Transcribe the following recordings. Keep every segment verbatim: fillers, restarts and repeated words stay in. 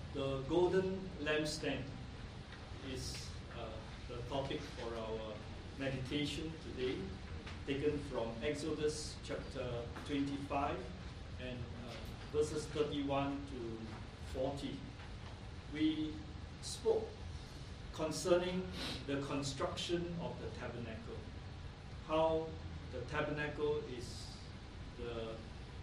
The golden lampstand is uh, the topic for our meditation today, taken from Exodus chapter twenty-five and uh, verses thirty-one to forty. We spoke concerning the construction of the tabernacle, how the tabernacle is the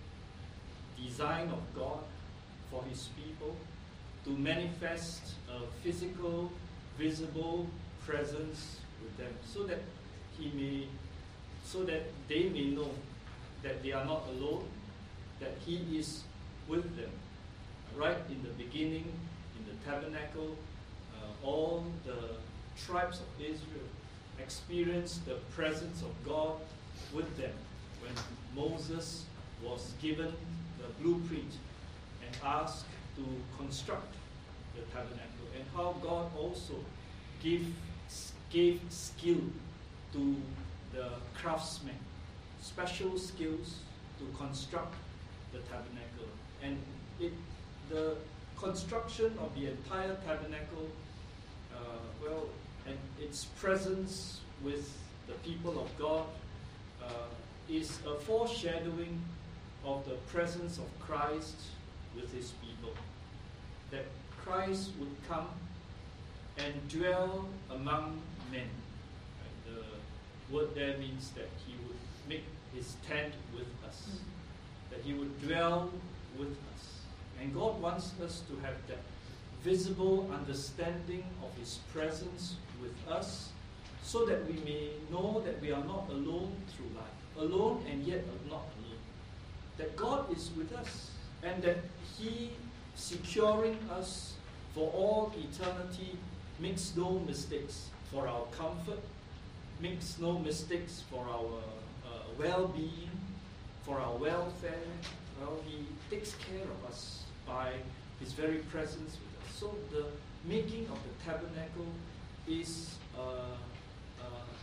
design of God for His people to manifest a physical, visible presence with them, so that He may, so that they may know that they are not alone, that He is with them. Right in the beginning, in the tabernacle, uh, all the tribes of Israel experienced the presence of God with them when Moses was given the blueprint and asked to construct the tabernacle, and how God also gave, gave skill to the craftsmen, special skills to construct the tabernacle. And it, the construction of the entire tabernacle, uh, well, and its presence with the people of God uh, is a foreshadowing of the presence of Christ with His people. That Christ would come and dwell among men. Right? The word there means that He would make His tent with us, mm-hmm. that He would dwell with us. And God wants us to have that visible understanding of His presence with us, so that we may know that we are not alone through life, alone and yet not alone. That God is with us, and that He, securing us for all eternity, makes no mistakes for our comfort, makes no mistakes for our uh, well-being, for our welfare. Well, He takes care of us by His very presence with us. So the making of the tabernacle is a, a,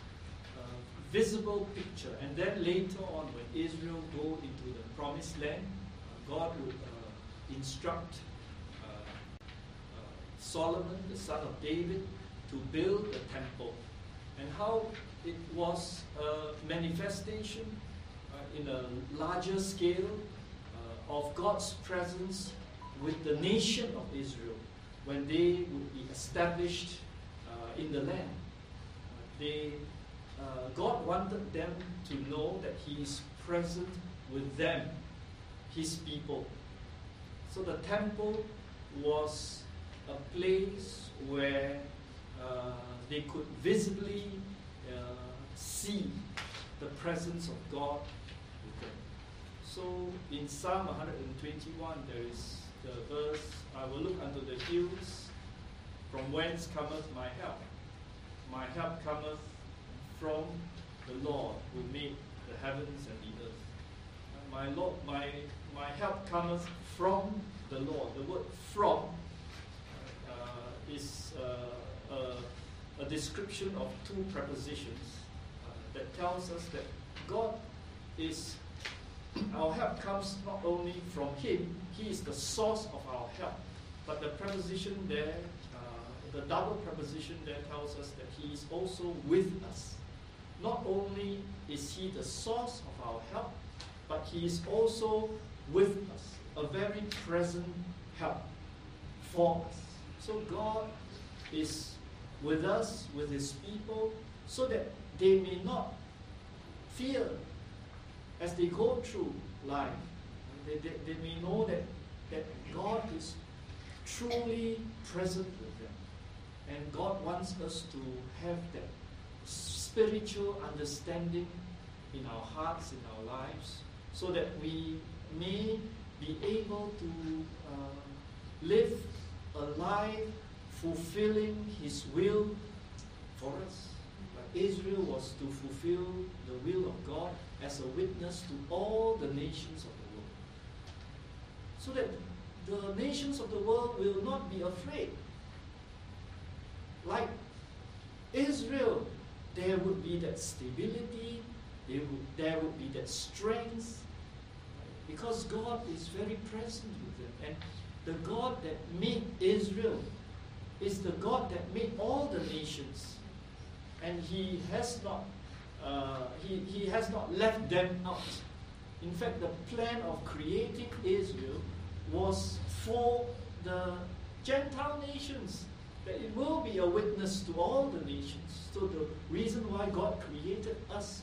a visible picture. And then later on, when Israel go into the promised land, uh, God would uh, instruct uh, uh, Solomon, the son of David, to build the temple. And how it was a manifestation uh, in a larger scale uh, of God's presence with the nation of Israel when they would be established uh, in the land. Uh, they, uh, God wanted them to know that He is present with them, His people. So the temple was a place where uh, they could visibly uh, see the presence of God with them. So in Psalm one twenty-one, there is the verse, I will look unto the hills, from whence cometh my help. My help cometh from the Lord who made the heavens and the earth. My Lord, my my help cometh from the Lord. The word "from" uh, is uh, a, a description of two prepositions uh, that tells us that God is, our help comes not only from Him, He is the source of our help, but the preposition there, uh, the double preposition there tells us that He is also with us. Not only is He the source of our help, but He is also with us, a very present help for us. So God is with us, with His people, so that they may not fear as they go through life. They, they, they may know that, that God is truly present with them. And God wants us to have that spiritual understanding in our hearts, in our lives, so that we may be able to uh, live a life fulfilling His will for us. Like Israel was to fulfill the will of God as a witness to all the nations of the world. So that the nations of the world will not be afraid. Like Israel, there would be that stability, there would, there would be that strength, because God is very present with them. And the God that made Israel is the God that made all the nations. And he has not uh, he, he has not left them out. In fact, the plan of creating Israel was for the Gentile nations, that it will be a witness to all the nations. So the reason why God created us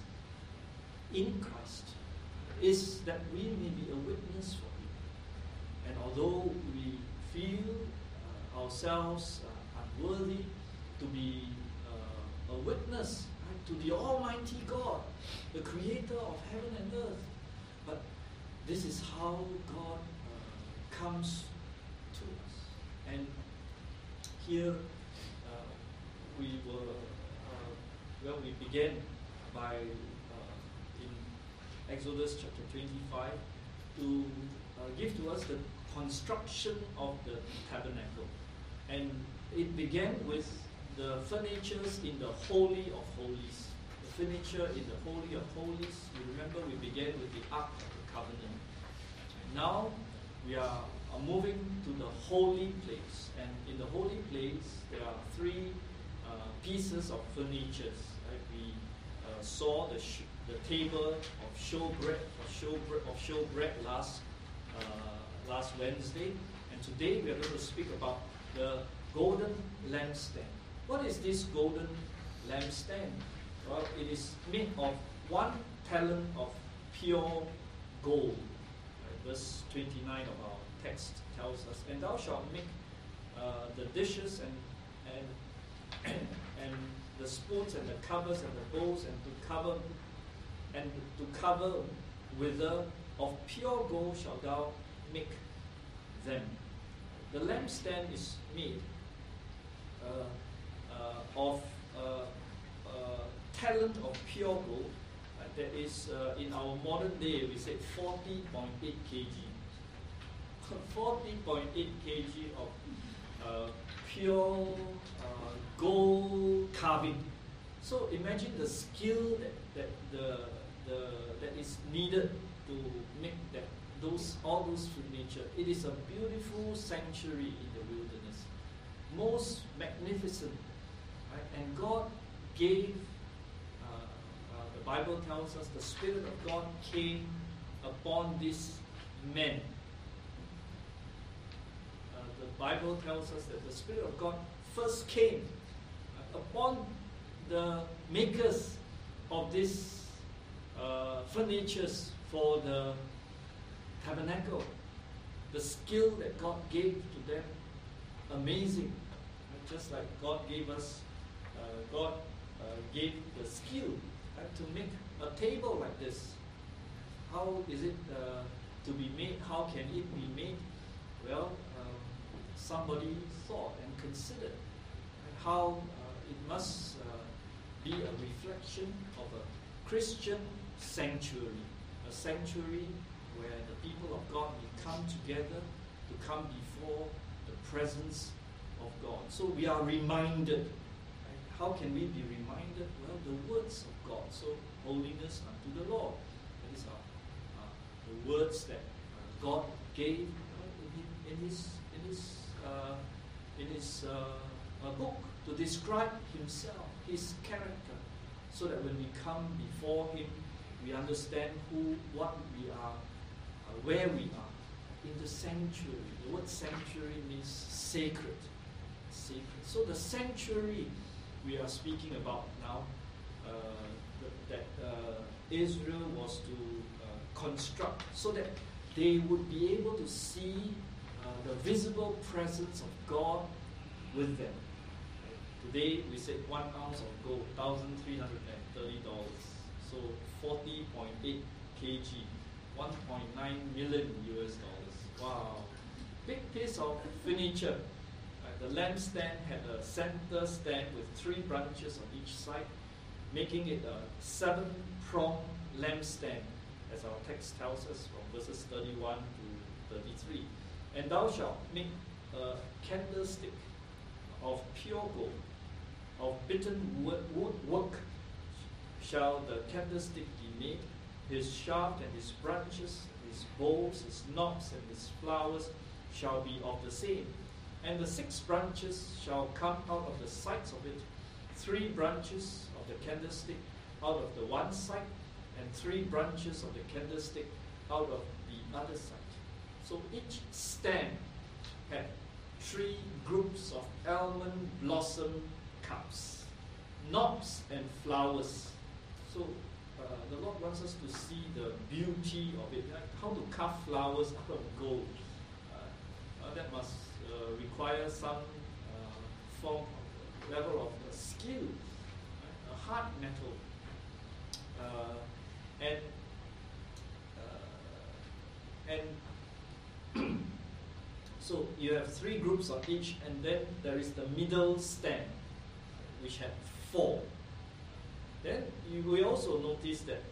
in Christ is that we may be a witness for Him. And although we feel uh, ourselves uh, unworthy to be uh, a witness, right, to the Almighty God, the Creator of heaven and earth, but this is how God uh, comes to us. And here uh, we were, uh, well, we began by uh, in Exodus chapter twenty-five to uh, give to us the construction of the tabernacle. And it began with the furnitures in the Holy of Holies. The furniture in the Holy of Holies. You remember we began with the Ark of the Covenant. And now we are, are moving to the Holy Place. And in the Holy Place there are three uh, pieces of furniture. Right? We uh, saw the sh- the table of showbread of showbread of showbread last uh, last Wednesday, and today we are going to speak about the golden lampstand. What is this golden lampstand? Well, it is made of one talent of pure gold. Right? Verse twenty-nine of our text tells us, "And thou shalt make uh, the dishes and and and the spoons and the covers and the bowls and to cover and to cover wither of pure gold shalt thou make them." The lampstand is made uh, uh, of uh, uh, talent of pure gold. Uh, that is, uh, in our modern day, we say forty point eight kilograms. forty point eight kilograms of uh, pure uh, gold carving. So imagine the skill that, that the the that is needed to make that those all those furniture. It is a beautiful sanctuary in the wilderness, most magnificent, right? And God gave. Uh, uh, the Bible tells us the Spirit of God came upon this man. Uh, the Bible tells us that the Spirit of God first came uh, upon the makers of these uh, furnitures for the tabernacle. The skill that God gave to them, amazing. Just like God gave us, uh, God uh, gave the skill right, to make a table like this. How is it uh, to be made? How can it be made? Well, um, somebody thought and considered right, how uh, it must uh, be a reflection of a Christian sanctuary, a sanctuary where the people of God may come together to come before the presence of God. So we are reminded. Right? How can we be reminded? Well, the words of God. So holiness unto the Lord. That is our, uh, the words that uh, God gave uh, in, in His in His uh, in His uh, uh, book to describe Himself, His character, so that when we come before Him, we understand who, what we are, uh, where we are, in the sanctuary. The word sanctuary means sacred. Sacred. So the sanctuary we are speaking about now, uh, that uh, Israel was to uh, construct, so that they would be able to see uh, the visible presence of God with them. Today we said one ounce of gold, one thousand three hundred thirty dollars. So forty point eight kilograms, one point nine million U S dollars. Wow. Big piece of furniture. Right, the lampstand had a center stand with three branches on each side, making it a seven-pronged lampstand, as our text tells us from verses thirty-one to thirty-three. And thou shalt make a candlestick of pure gold, of bitten wood, wood work shall the candlestick be made, his shaft and his branches, his bowls, his knobs and his flowers shall be of the same. And the six branches shall come out of the sides of it, three branches of the candlestick out of the one side, and three branches of the candlestick out of the other side. So each stand had three groups of almond blossom cups, knobs and flowers. So uh, the Lord wants us to see the beauty of it, like how to carve flowers out of gold. Uh, uh, that must uh, require some uh, form of level of uh, skill, right? A hard metal. Uh, and uh, and so you have three groups of each, and then there is the middle stand, which had four. Then you will also notice that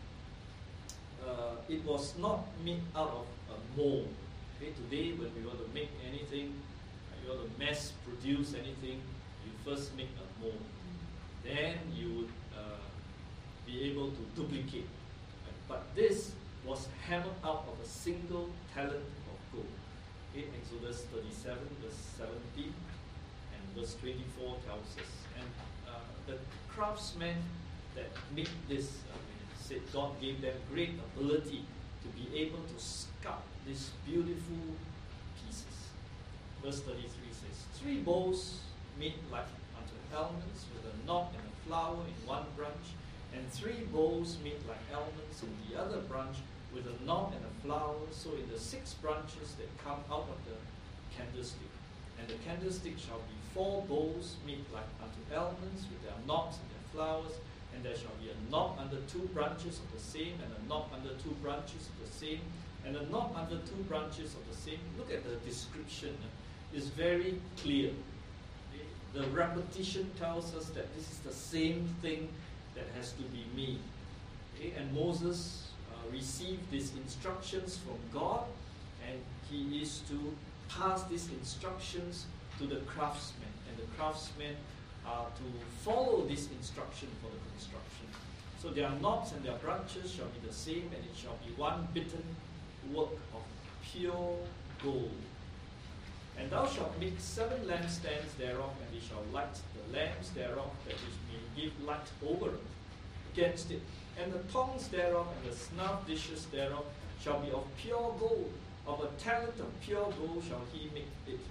uh, it was not made out of a mold. Okay, today when we want to make anything, uh, you want to mass produce anything, you first make a mold. Then you would uh, be able to duplicate. But this was hammered out of a single talent of gold. Okay, Exodus thirty-seven, verse seventeen, and verse twenty-four tells us. And uh, the craftsmen that made this, uh, said God gave them great ability to be able to sculpt these beautiful pieces. Verse thirty-three says, three bowls made like unto almonds, with a knot and a flower in one branch, and three bowls made like almonds in the other branch, with a knot and a flower. So in the six branches that come out of the candlestick. And the candlestick shall be four bowls made like unto almonds, with their knots and their flowers. And there shall be a knot under two branches of the same, and a knot under two branches of the same, and a knot under two branches of the same. Look at the description. It's very clear. The repetition tells us that this is the same thing that has to be made. Okay? And Moses uh, received these instructions from God, and he is to pass these instructions to the craftsmen, and the craftsmen are to follow this instruction for the construction. So their knots and their branches shall be the same, and it shall be one bitten work of pure gold. And thou shalt make seven lampstands thereof, and they shall light the lamps thereof, that which may give light over against it. And the tongs thereof and the snuff dishes thereof shall be of pure gold. Of a talent of pure gold shall he make it.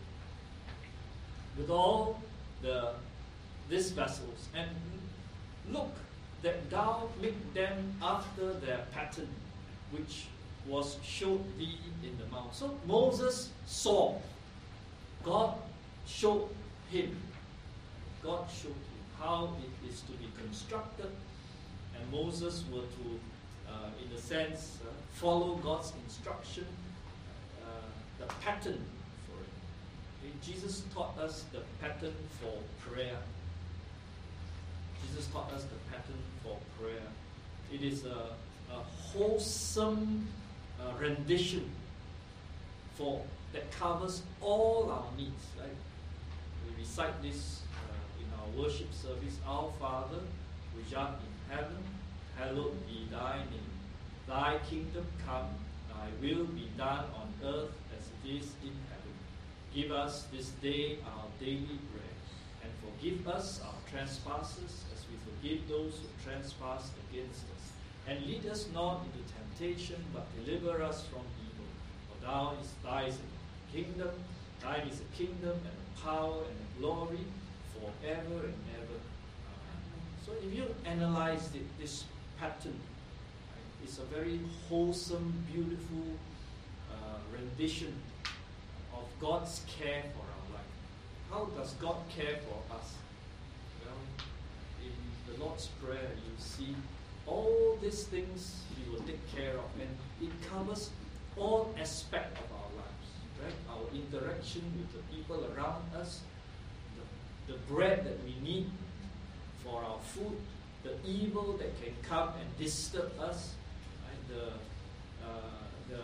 With all the these vessels, and look that thou make them after their pattern, which was showed thee in the mount. So Moses saw. God showed him. God showed him how it is to be constructed, and Moses were to, uh, in a sense, uh, follow God's instruction, uh, the pattern for it. Okay? Jesus taught us the pattern for prayer. Jesus taught us the pattern for prayer. It is a, a wholesome uh, rendition for that covers all our needs. Right? We recite this uh, in our worship service. Our Father, which art in heaven, hallowed be thy name. Thy kingdom come, thy will be done on earth as it is in heaven. Give us this day our daily bread, and forgive us our trespasses as we forgive those who trespass against us. And lead us not into temptation, but deliver us from evil. For thou is thy kingdom, thine is the kingdom, and the power, and the glory, forever and ever. Amen. So if you analyze it, this pattern, right, it's a very wholesome, beautiful uh, rendition of God's care for our life. How does God care for us? Well, in the Lord's Prayer, you see all these things He will take care of, and it covers all aspects of our lives, right? Our interaction with the people around us, the, the bread that we need for our food, the evil that can come and disturb us, right? the, uh, the,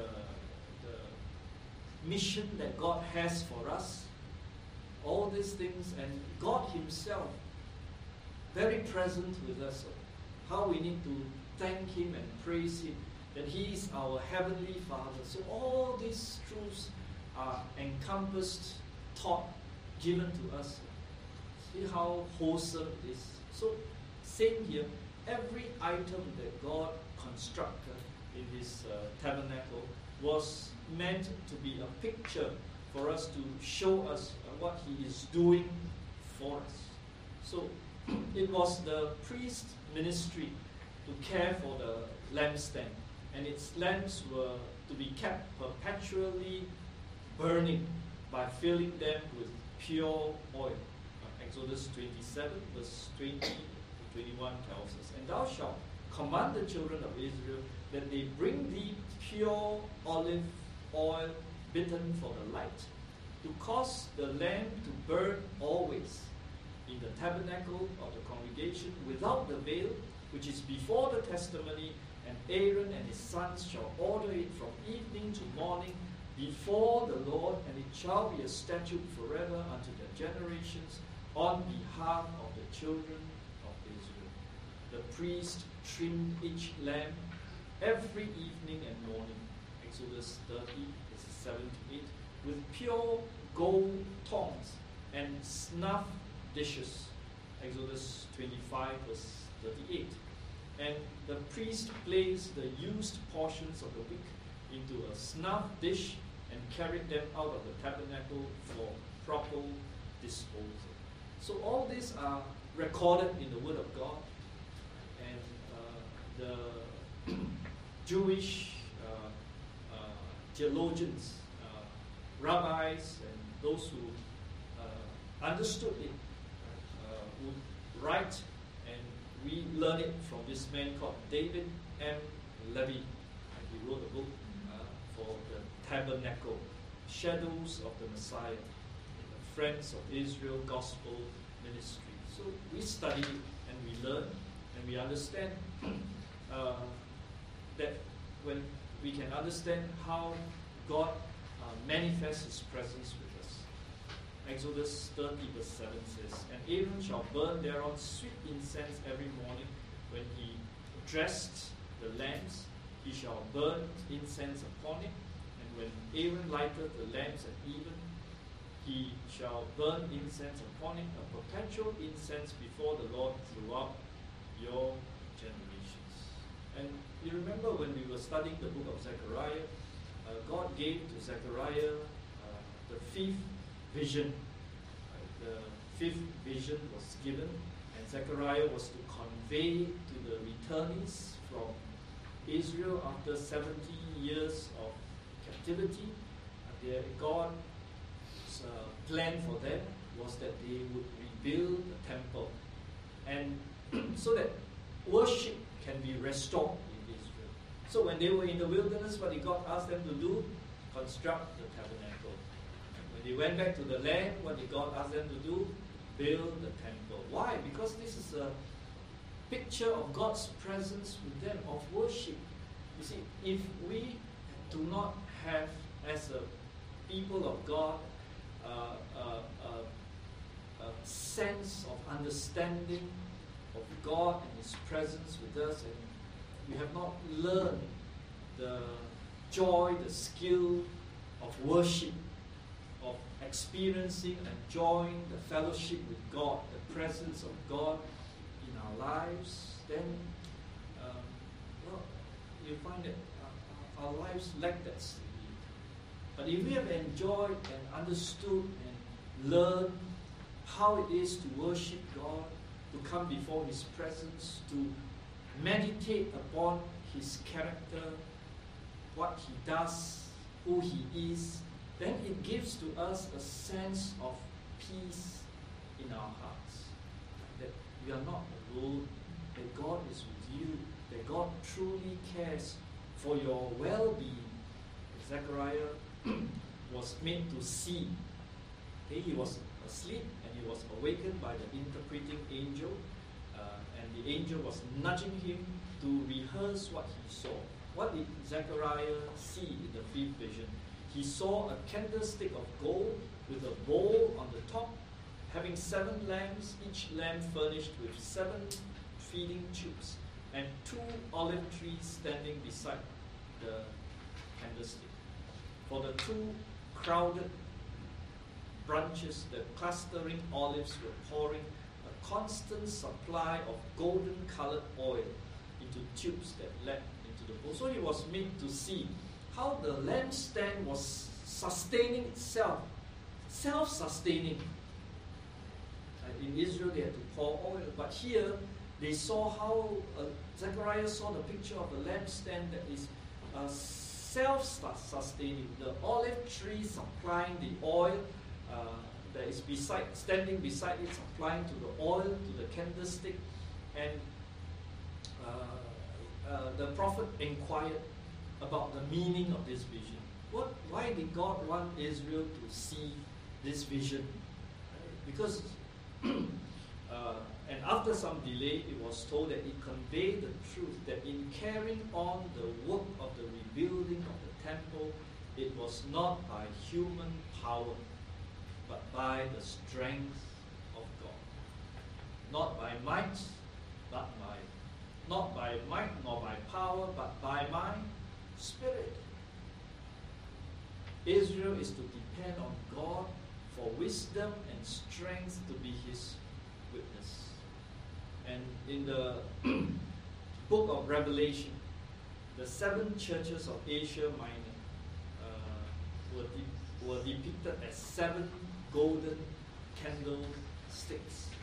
the mission that God has for us, all these things, and God Himself very present with us. How we need to thank Him and praise Him, that He is our Heavenly Father. So all these truths are encompassed, taught, given to us. See how wholesome it is. So, same here, every item that God constructed in His uh, tabernacle was meant to be a picture for us to show us uh, what He is doing for us. So, it was the priest's ministry to care for the lampstand, and its lamps were to be kept perpetually burning by filling them with pure oil. Uh, Exodus twenty-seven, verse twenty to twenty-one tells us, "And thou shalt command the children of Israel that they bring thee pure olive oil bitten for the light, to cause the lamp to burn always in the tabernacle of the congregation without the veil, which is before the testimony, and Aaron and his sons shall order it from evening to morning before the Lord, and it shall be a statute forever unto their generations on behalf of the children of Israel." The priest trimmed each lamp every evening and morning, Exodus thirty, verses seven to eight, with pure gold tongs and snuff dishes, Exodus twenty-five, verse thirty-eight. And the priest placed the used portions of the wick into a snuff dish and carried them out of the tabernacle for proper disposal. So all these are recorded in the Word of God, and uh, the Jewish uh, uh, theologians, uh, rabbis, and those who uh, understood it uh, would write, and we learn it from this man called David M. Levy. And he wrote a book uh, for the Tabernacle, Shadows of the Messiah, the Friends of Israel Gospel Ministry. So we study and we learn and we understand uh, that when we can understand how God uh, manifests His presence with us. Exodus thirty, verse seven says, "And Aaron shall burn thereon sweet incense every morning when he dressed the lamps. He shall burn incense upon it. And when Aaron lighteth the lamps at even, he shall burn incense upon it, a perpetual incense before the Lord throughout your generations." And you remember when we were studying the book of Zechariah, uh, God gave to Zechariah uh, the fifth vision. Uh, the fifth vision was given, and Zechariah was to convey to the returnees from Israel after seventy years of captivity. Uh, their God's uh, plan for them was that they would rebuild the temple, and so that worship can be restored in Israel. So when they were in the wilderness, what did God ask them to do? Construct the tabernacle. When they went back to the land, what did God ask them to do? Build the temple. Why? Because this is a picture of God's presence with them, of worship. You see, if we do not have, as a people of God, uh, uh, uh, a sense of understanding of God and His presence with us, and we have not learned the joy, the skill of worship, of experiencing and enjoying the fellowship with God, the presence of God in our lives, then um, well, you find that our, our lives lack that stability. But if we have enjoyed and understood and learned how it is to worship God, to come before His presence, to meditate upon His character, what He does, who He is, then it gives to us a sense of peace in our hearts. That we are not alone, that God is with you, that God truly cares for your well-being. Zechariah was made to see. Okay, he was asleep and he was awakened by the interpreting angel, uh, and the angel was nudging him to rehearse what he saw. What did Zechariah see in the fifth vision? He saw a candlestick of gold with a bowl on the top, having seven lamps, each lamp furnished with seven feeding tubes, and two olive trees standing beside the candlestick. For the two crowded branches, the clustering olives were pouring a constant supply of golden colored oil into tubes that led into the bowl. So he was made to see how the lampstand was sustaining itself, self-sustaining. Uh, in Israel they had to pour oil, but here they saw how uh, Zechariah saw the picture of a lampstand that is uh, self-sustaining. The olive tree supplying the oil uh, that is beside, standing beside it, supplying to the oil, to the candlestick, and uh, uh, the prophet inquired about the meaning of this vision. What? Why did God want Israel to see this vision? Because, uh, and after some delay, it was told that it conveyed the truth that in carrying on the work of the rebuilding of the temple, it was not by human power, but by the strength of God. Not by might, but by, not by might nor by power, but by my Spirit. Israel is to depend on God for wisdom and strength to be His witness. And in the book of Revelation, the seven churches of Asia Minor uh, were, de- were depicted as seven golden candlesticks.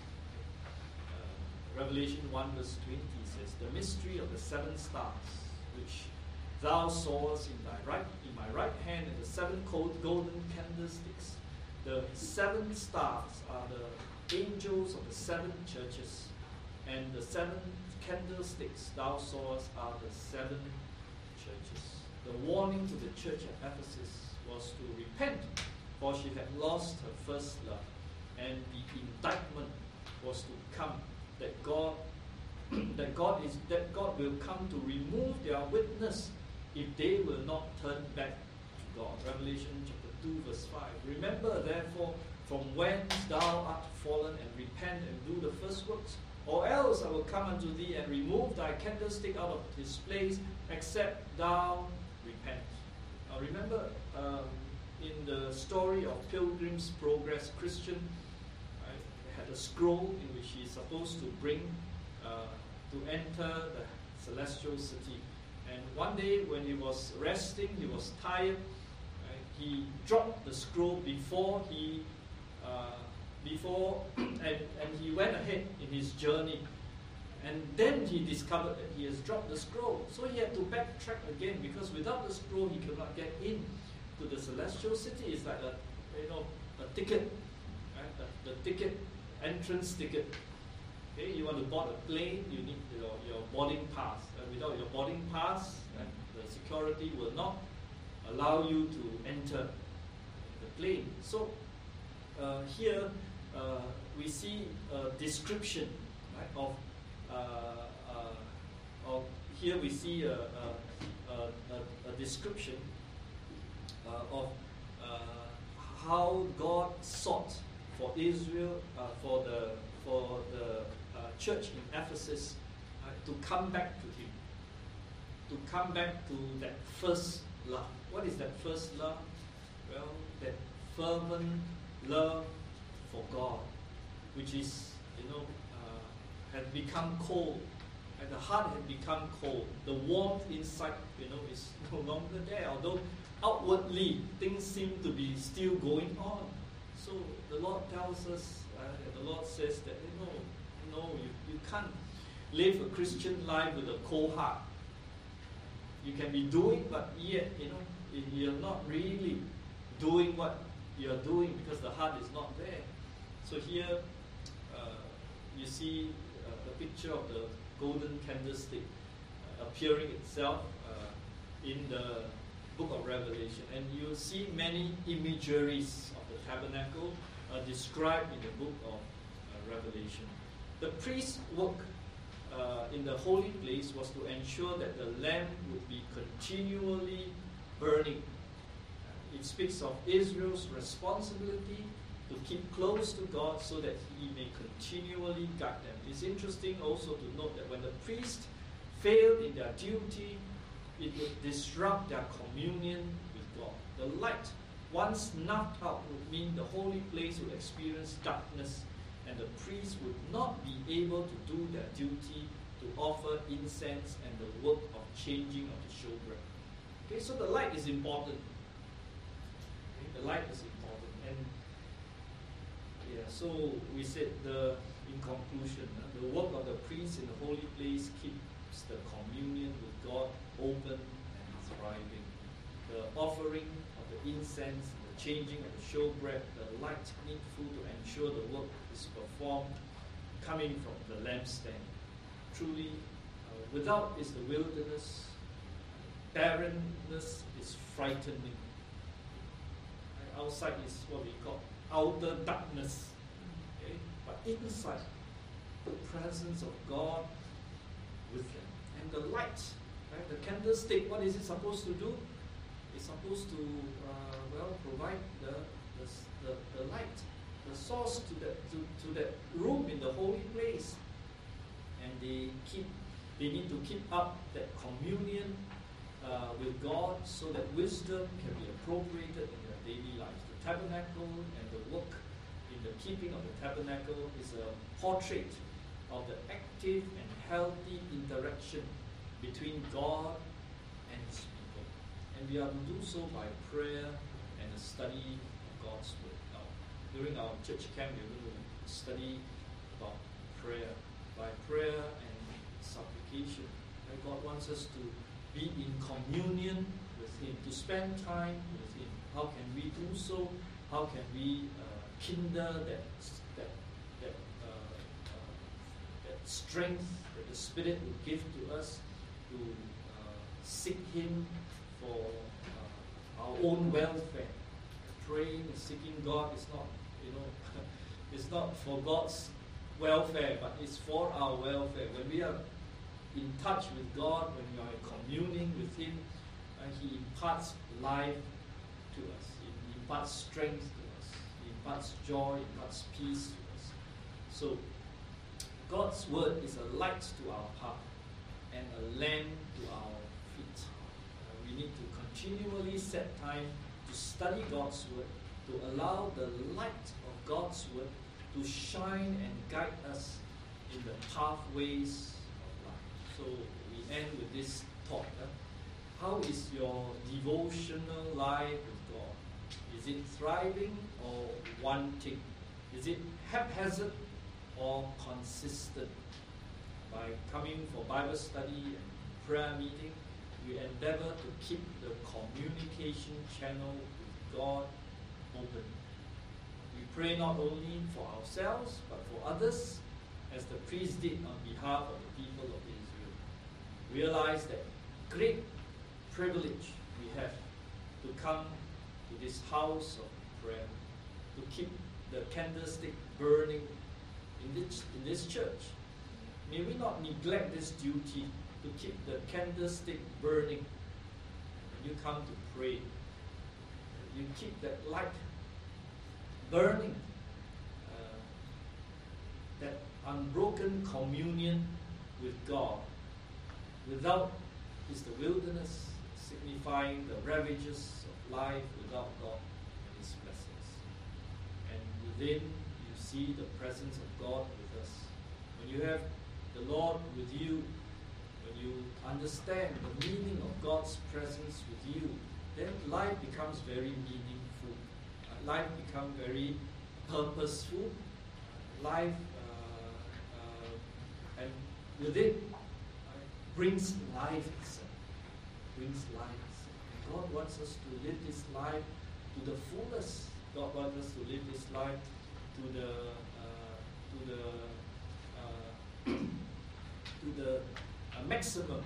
Uh, Revelation one verse twenty says, "The mystery of the seven stars, which thou sawest in thy right, in my right hand, and the seven golden candlesticks. The seven stars are the angels of the seven churches, and the seven candlesticks thou sawest are the seven churches." The warning to the church at Ephesus was to repent, for she had lost her first love, and the indictment was to come that God, that God is that God will come to remove their witness if they will not turn back to God. Revelation chapter two verse five. "Remember therefore from whence thou art fallen, and repent and do the first works, or else I will come unto thee and remove thy candlestick out of his place, except thou repent." Now remember, um, in the story of Pilgrim's Progress, Christian right, had a scroll in which he is supposed to bring uh, to enter the celestial city. And one day when he was resting, he was tired, right, he dropped the scroll before he uh, before and, and he went ahead in his journey. And then he discovered that he has dropped the scroll. So he had to backtrack again, because without the scroll he could not get in to the celestial city. It's like a you know a ticket, right? The, the ticket, entrance ticket. Okay, you want to board a plane, you need your, your boarding pass. And without your boarding pass, right, the security will not allow you to enter the plane. So uh, here uh, we see a description, right, of uh, uh, of here we see a, a, a, a description uh, of uh, how God sought for Israel, uh, for the for the uh, church in Ephesus uh, to come back to Him, to come back to that first love. What is that first love? Well, that fervent love for God, which is, you know, uh, had become cold, and the heart had become cold. The warmth inside, you know, is no longer there. Although outwardly things seem to be still going on. So the Lord tells us, uh, the Lord says that, you know, no, you, you can't live a Christian life with a cold heart. You can be doing, but yet, you know, you're not really doing what you're doing because the heart is not there. So here, uh, you see uh, the picture of the golden candlestick uh, appearing itself uh, in the book of Revelation. And you'll see many imageries of the tabernacle uh, described in the book of uh, Revelation. The priest's work uh, in the holy place was to ensure that the lamp would be continually burning. It speaks of Israel's responsibility to keep close to God so that He may continually guide them. It's interesting also to note that when the priests failed in their duty, it would disrupt their communion with God. The light Once snuffed out would mean the holy place would experience darkness, and the priests would not be able to do their duty to offer incense and the work of changing of the showbread. Okay, so the light is important. Okay, the light is important. And yeah, so we said the in conclusion, uh, the work of the priest in the holy place keeps the communion with God open and thriving. The offering of the incense, the changing of the showbread, the light needful to ensure the work is performed, coming from the lampstand. Truly, uh, without is the wilderness, barrenness is frightening. And outside is what we call outer darkness. Okay? But inside, the presence of God with them. And the light, right? The candlestick, what is it supposed to do? It's supposed to, uh, well, provide the, the, the, the light, the source to that, to, to that room in the holy place. And they keep, they need to keep up that communion uh, with God so that wisdom can be appropriated in their daily lives. The tabernacle and the work in the keeping of the tabernacle is a portrait of the active and healthy interaction between God and His people. And we are to do so by prayer and the study of God's Word. Now, during our church camp, we're going to study about prayer. By prayer and supplication. And God wants us to be in communion with Him, to spend time with Him. How can we do so? How can we uh, kindle that, that, that, uh, uh, that strength that the Spirit will give to us to uh, seek Him for uh, our own welfare? Praying and seeking God is not, you know, it's not for God's welfare, but it's for our welfare. When we are in touch with God, when we are communing with Him, uh, He imparts life to us. He imparts strength to us. He imparts joy, imparts peace to us. So, God's Word is a light to our path and a lamp to our feet. Uh, we need to continually set time to study God's Word, to allow the light of God's Word to shine and guide us in the pathways of life. So we end with this thought. Uh, how is your devotional life with God? Is it thriving or wanting? Is it haphazard or consistent? By coming for Bible study and prayer meeting, we endeavor to keep the communication channel with God open. We pray not only for ourselves, but for others, as the priest did on behalf of the people of Israel. Realize that great privilege we have to come to this house of prayer, to keep the candlestick burning in this, in this church. May we not neglect this duty to keep the candlestick burning. When you come to pray, you keep that light burning, uh, that unbroken communion with God. Without is the wilderness, signifying the ravages of life without God and His blessings. And within, you see the presence of God with us. When you have the Lord with you, when you understand the meaning of God's presence with you, then life becomes very meaningful. Life becomes very purposeful. Life, uh, uh, and with it, uh, brings life itself. Brings life itself. And God wants us to live this life to the fullest. God wants us to live this life to the uh, to the uh, to the uh, maximum.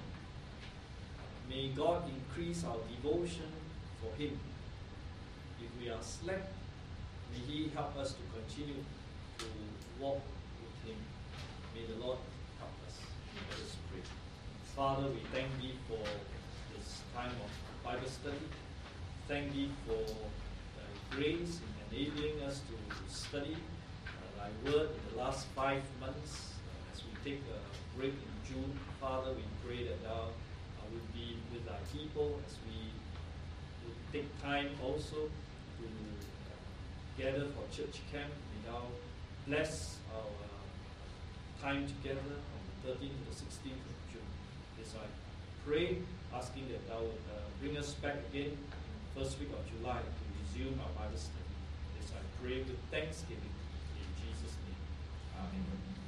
May God increase our devotion for Him. If we are slack, may He help us to continue to walk with Him. May the Lord help us. Let us pray. Father, we thank Thee for this time of Bible study. Thank Thee for Thy grace in enabling us to study uh, Thy Word in the last five months. Uh, as we take a break in June, Father, we pray that Thou uh, would be with Thy people as we would take time also to gather for church camp. May Thou bless our time together from the thirteenth to the sixteenth of June. Yes, I pray, asking that Thou would uh, bring us back again first week of July to resume our Bible study. Yes, I pray with thanksgiving in Jesus' name. Amen.